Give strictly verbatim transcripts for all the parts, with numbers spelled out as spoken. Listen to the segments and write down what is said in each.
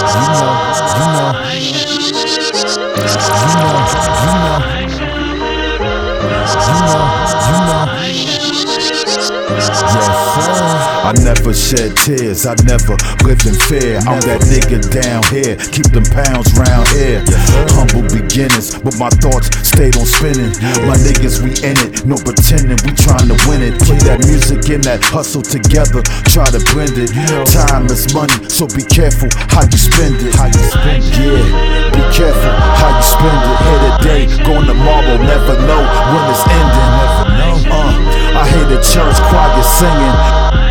I never shed tears, I never lived in fear. I'm that nigga down here, keep them pounds round here. Humble beginnings, but my thoughts stayed on spinning. My niggas, we in it, no pretending, we trying to win it. Put that music and that hustle together, try to blend it. Time is money, so be careful how you spend it. How you spend it, yeah. Be careful how you spend it. Here today, going tomorrow, never know when it's ending. Never know. Uh, I hear the church choir singing.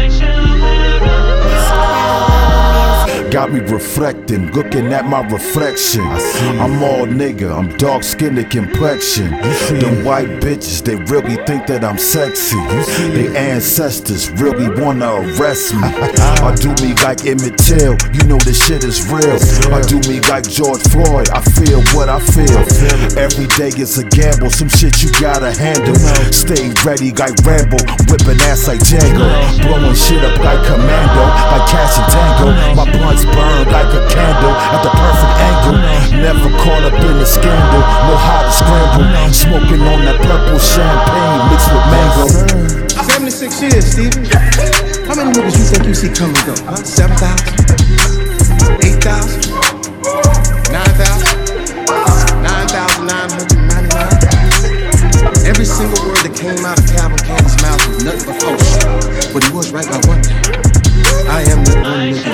Got me reflecting, looking at my reflection. I'm all nigga, I'm dark skinned complexion. Them white bitches, they really think that I'm sexy. They ancestors really wanna arrest me. I do me like Emmett Till, you know this shit is real. I do me like George Floyd, I feel what I feel. Every day is a gamble, some shit you gotta handle. Stay ready like Rambo, whipping ass like Django. Blowing shit up like Commando, like Cash and Tango. My blunts burn like a candle at the perfect angle. Never caught up in a scandal, know how to scramble. Smoking on that purple champagne mixed with mango. seventy-six years, Steven. How many niggas you think you see come and go? Huh? seven thousand? eight thousand? nine thousand? nine thousand nine hundred ninety-nine? Every single word that came out of Calvin Candy's mouth was nothing but bullshit. But he was right about one thing. I am that one nigga